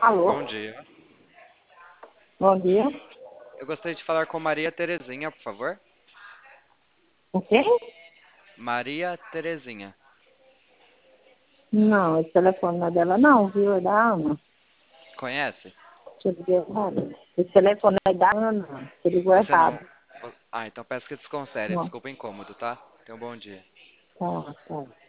Bom Alô, dia. bom dia. Eu gostaria de falar com Maria Terezinha, por favor. O quê? Maria Terezinha. Não, esse telefone não é dela não, viu? É da Ana. Conhece? Você ligou errado. Esse telefone é da Ana. Você ligou Você não. errado. Ah, então peço que desconsidere. Não, Desculpa o incômodo, tá? Tenha um bom dia. tá, tá.